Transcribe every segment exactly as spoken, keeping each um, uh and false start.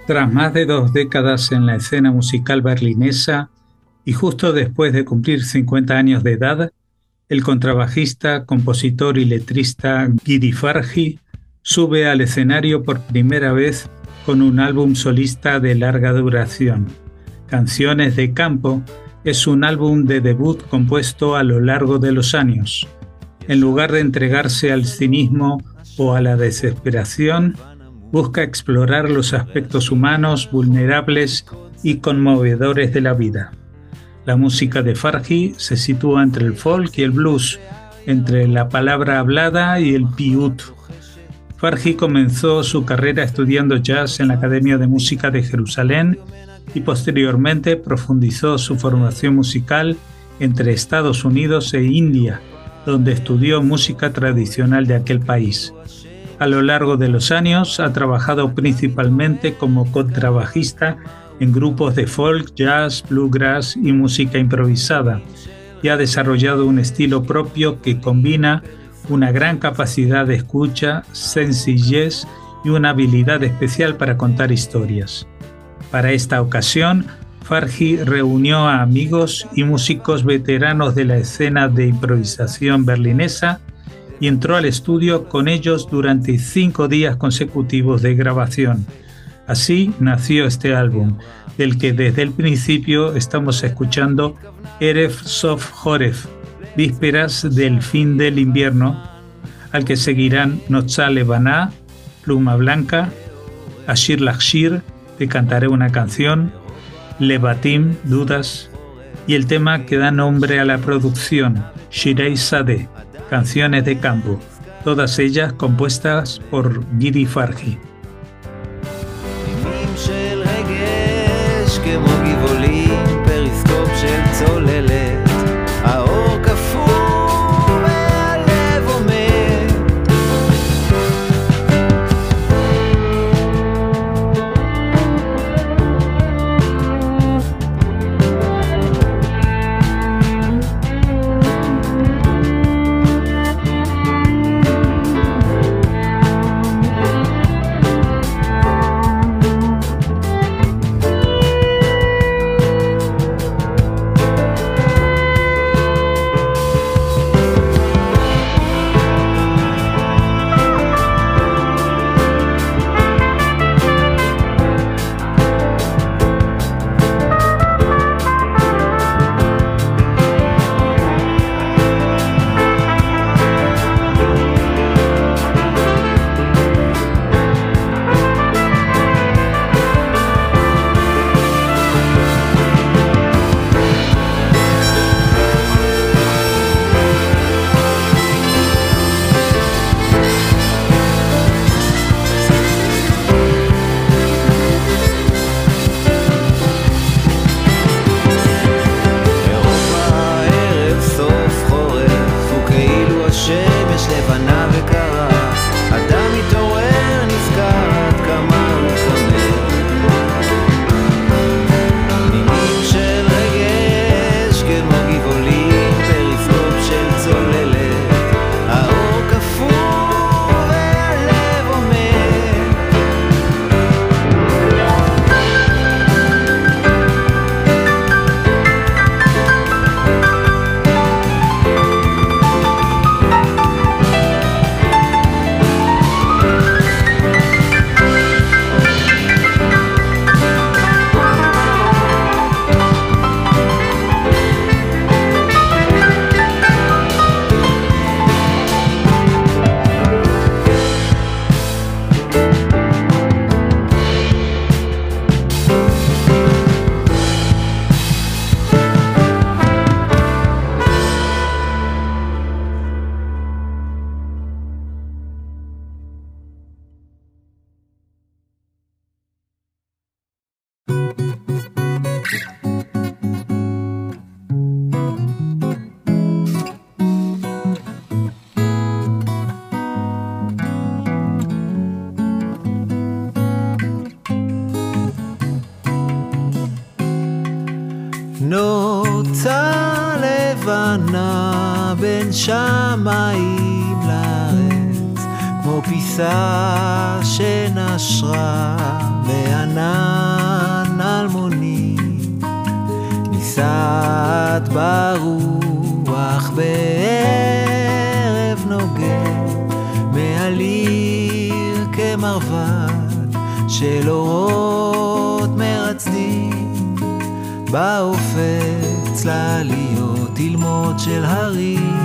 Tras más de dos décadas en la escena musical berlinesa y justo después de cumplir cincuenta años de edad, el contrabajista, compositor y letrista Gidi Farhi sube al escenario por primera vez con un álbum solista de larga duración. Canciones de Campo es un álbum de debut compuesto a lo largo de los años. En lugar de entregarse al cinismo o a la desesperación, busca explorar los aspectos humanos, vulnerables y conmovedores de la vida. La música de Farhi se sitúa entre el folk y el blues, entre la palabra hablada y el piyut. Farhi comenzó su carrera estudiando jazz en la Academia de Música de Jerusalén y posteriormente profundizó su formación musical entre Estados Unidos e India, donde estudió música tradicional de aquel país. A lo largo de los años ha trabajado principalmente como contrabajista en grupos de folk, jazz, bluegrass y música improvisada, y ha desarrollado un estilo propio que combina una gran capacidad de escucha, sencillez y una habilidad especial para contar historias. Para esta ocasión, Farhi reunió a amigos y músicos veteranos de la escena de improvisación berlinesa y entró al estudio con ellos durante cinco días consecutivos de grabación. Así nació este álbum, del que desde el principio estamos escuchando Erev Sof Horef, vísperas del fin del invierno, al que seguirán Notzá Levaná, Pluma Blanca, Ashir Lachshir, Te cantaré una canción, Levatim, Dudas, y el tema que da nombre a la producción, Shirei Sadeh, Canciones de Campo, todas ellas compuestas por Gidi Farhi. נוצה לבנה בין שמיים לארץ, כמו פיסה שנשרה מענן אלמוני, ניסעת ברוח בערב נוגה, מעליר כמרבד של אורות מרצדים, באופק צלליות תלמוד של הרים,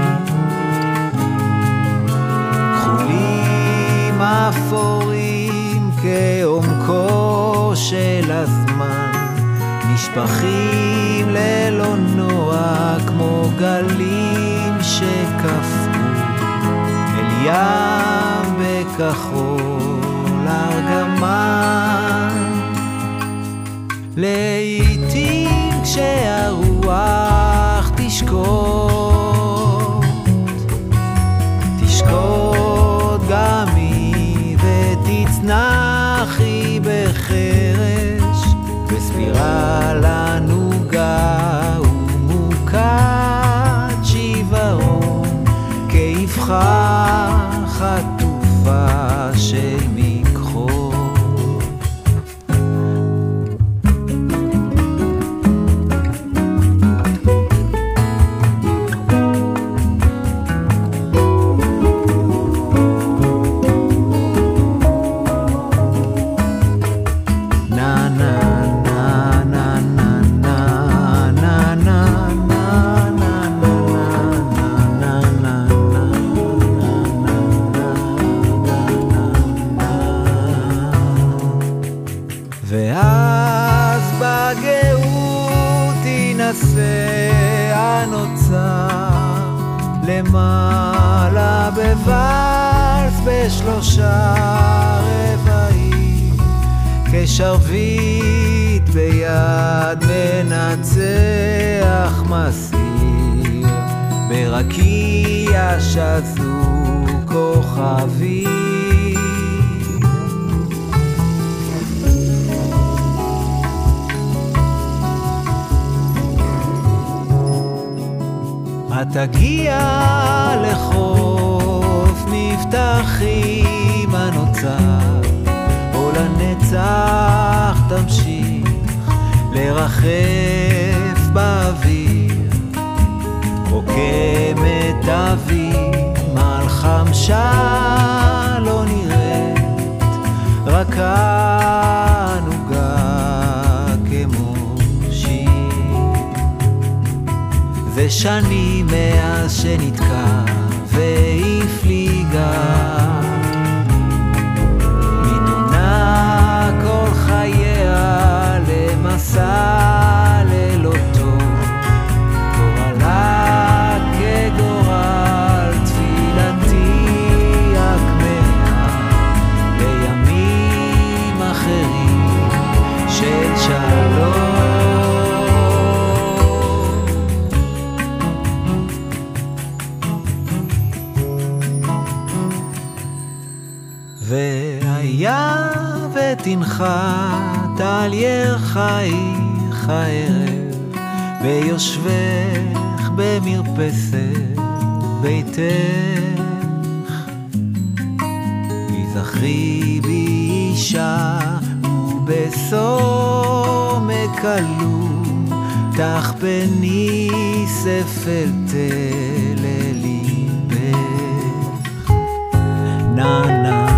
כחולים אפורים כעומקו של הזמן, נשפכים ללא נוע כמו גלים שקפאו אל ים בכחול ארגמן. לעתים כשהרוח תשקוט, תשקוט גם היא ותצנחי בחרש, בספירלה נוגה ומוקד שיוורון, כאבחה חטופה של מכחול. ואז בגאות ינסה הנוצר למעלה בוואלס בשלושה רבעים, כשרביט ביד מנצח מסיר, ברקיע שזו כוכבים. תגיע לחוף מבטחים הנוצר, או לנצח תמשיך לרחף באוויר, רוקמת אווים על חמשה לא נראית, רק הנוגה כמו ושנים מאז שנתקע והפליגה, מתונה כל חייה למסע ללא תום, גורלה כגורל תפילתי הכמהה לימים אחרים של שלום. והיה ותנחת על ירחייך הערב, ויושבך במרפסת ביתך, יזכרי בי אישה ובסומק כלום, תחפני ספל תל לליבך. נה נה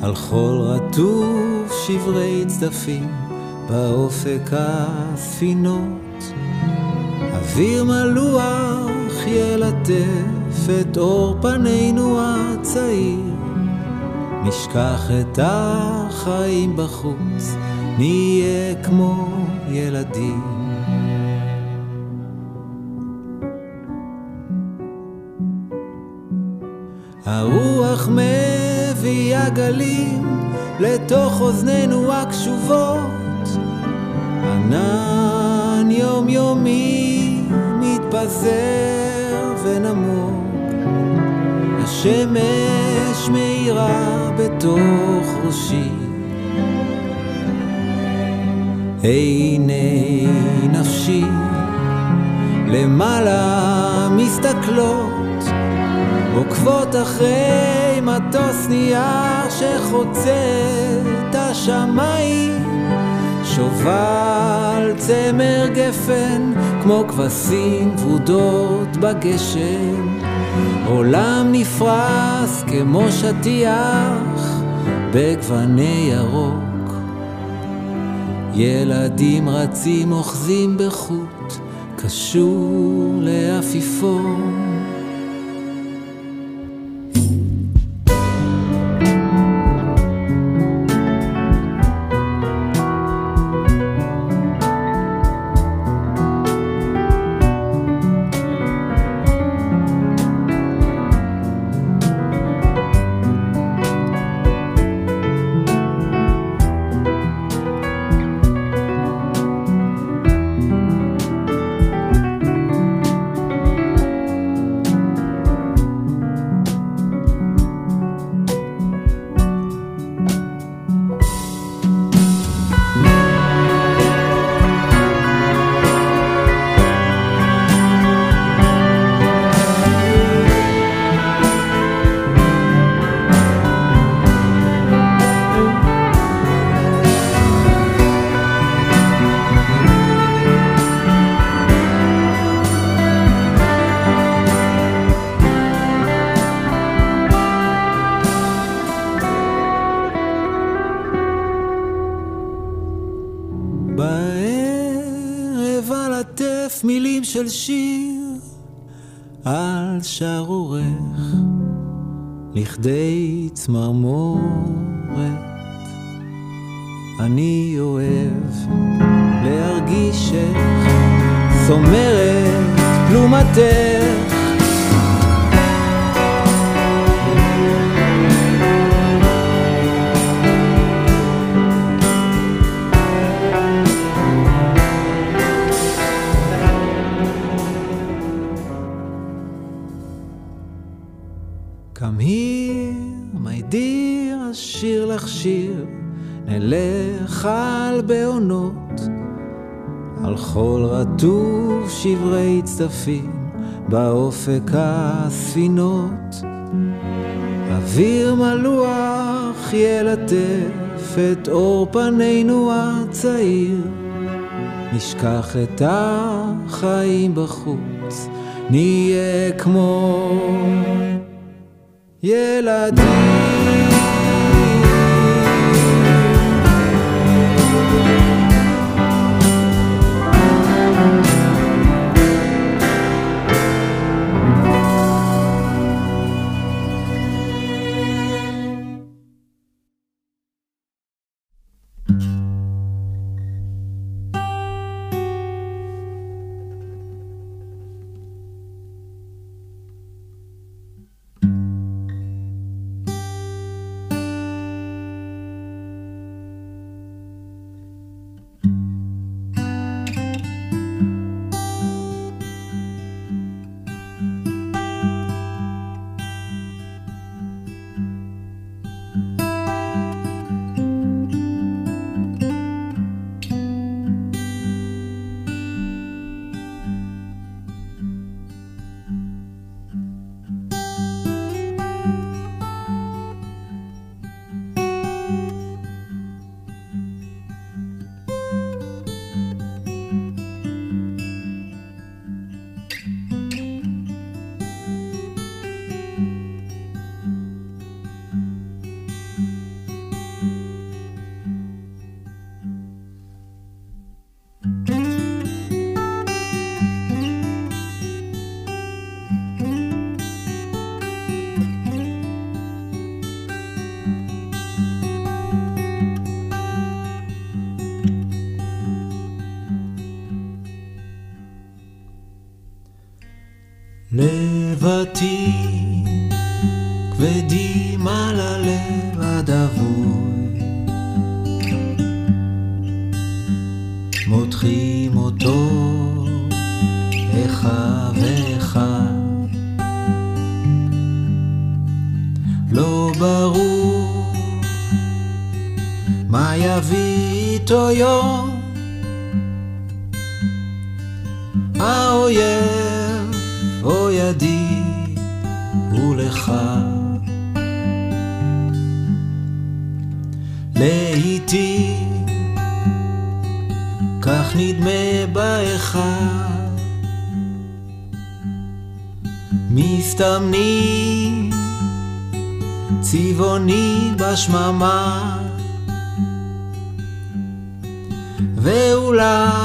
על חול רטוב שברי צדפים באופק הספינות, אוויר מלוח ילטף את אור פנינו הצעיר, נשכח את החיים בחוץ, נהיה כמו ילדים. הרוח מביאה גלים לתוך אוזנינו הקשובות, ענן יומיומי מתפזר ונמוג, השמש מאירה בתוך ראשי, עיני נפשי למעלה מסתכלות, עוקבות אחרי מטוס נייר שחוצה את השמיים, שובל צמר גפן כמו כבשים ורודות בגשם, עולם נפרס כמו שטיח בגווני ירוק, ילדים רצים אוחזים בחוט קשור לאפיפון. של שיר על שערוך לכדי צמרמורת, אני אוהב להרגישך סומרת פלומתך, Come here, my dear, השיר לך שיר, נלך על בעונות, על חול רטוב שברי צדפים באופק הספינות, אוויר מלוח ילטף את אור פנינו הצעיר, נשכח את החיים בחוץ, נהיה כמו ילדים. לבטים כבדים על הלב הדבוי, מותחים אותו אחד ואחד, לא ברור מה יביא איתו יום, האויב או ידיד ולך. לעתים כך נדמה באחד, מסתמנים צבעוני בשממה, ואולי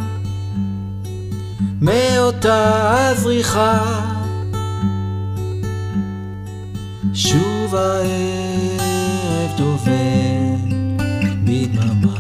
מאותה הזריחה שוב הערב דובר בדממה.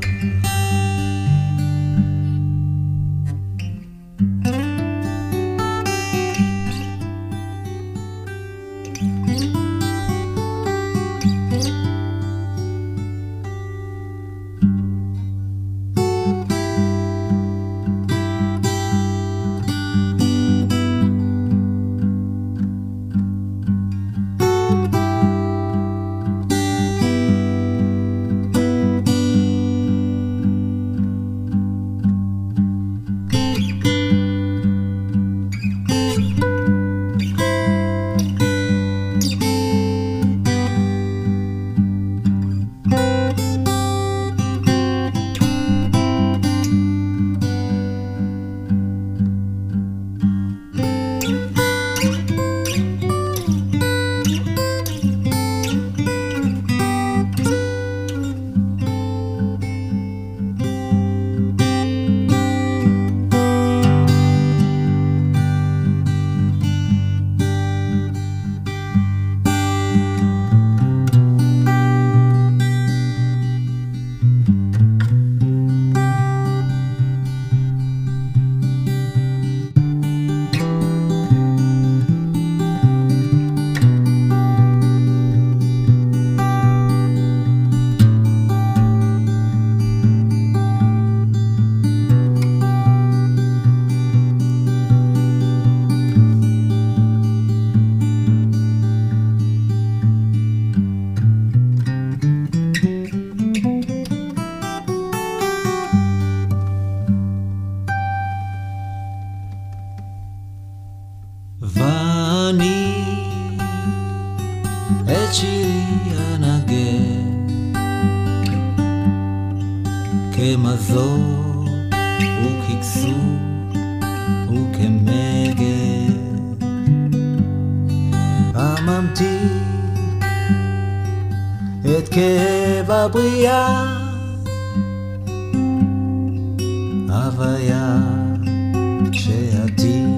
ואני את שירי אנגן כמזור וככסור וכמגן, הממתיק את כאב הבריאה, הוויה שעתיד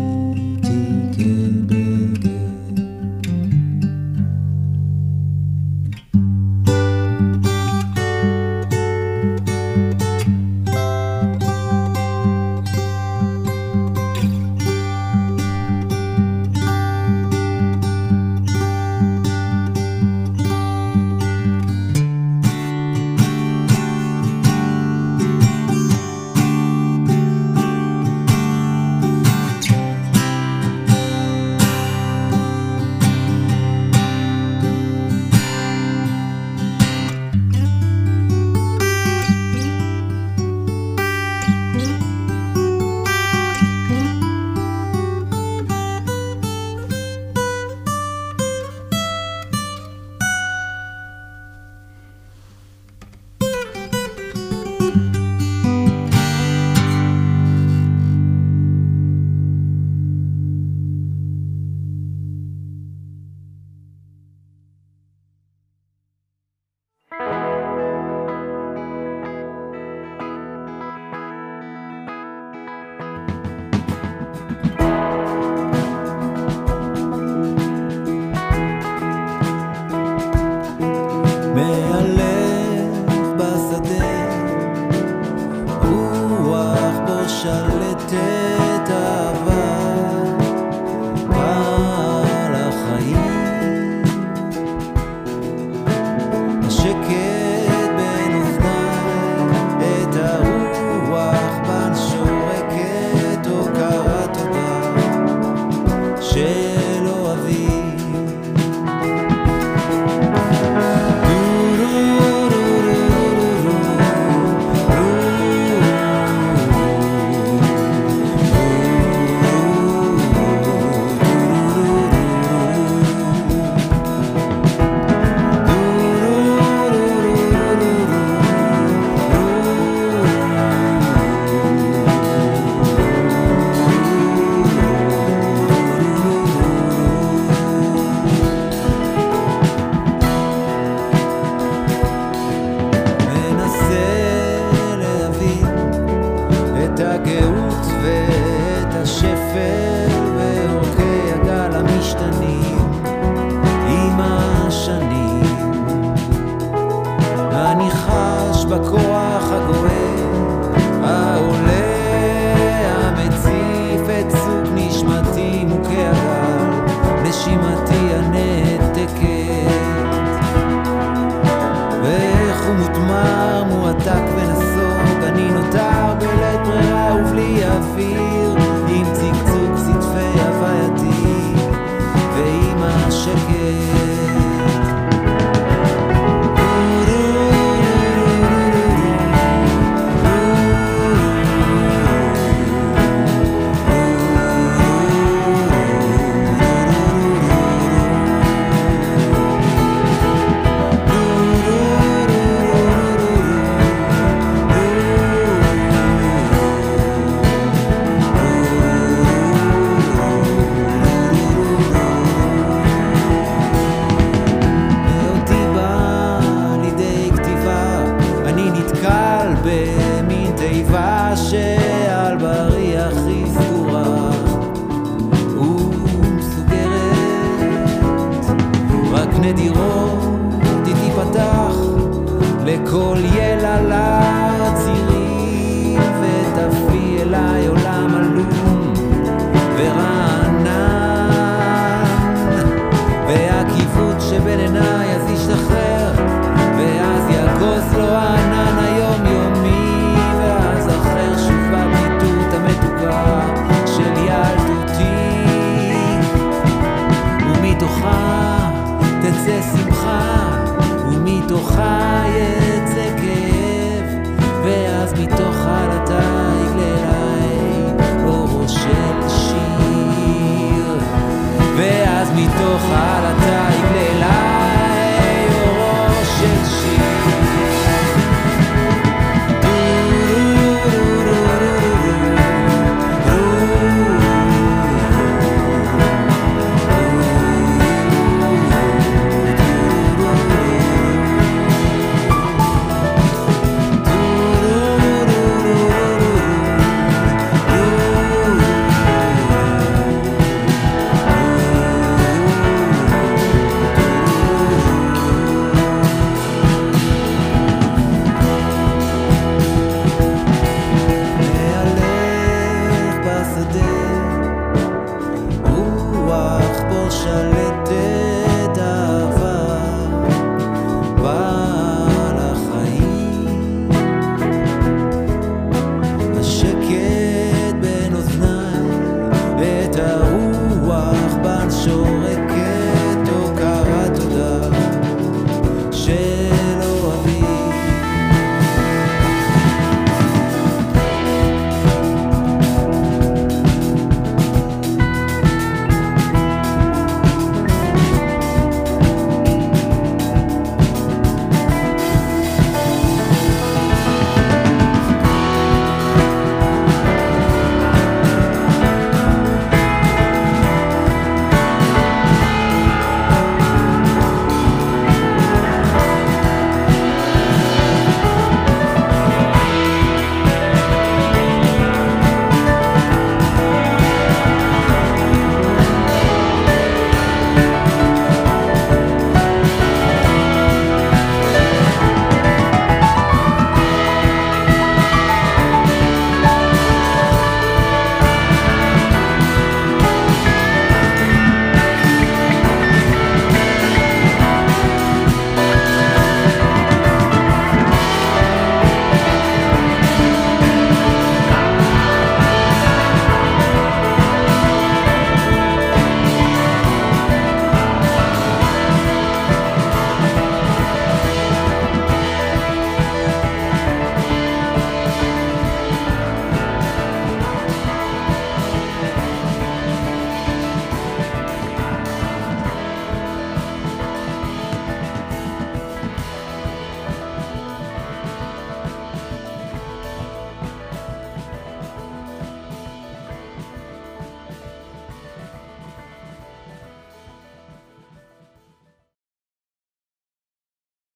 שקט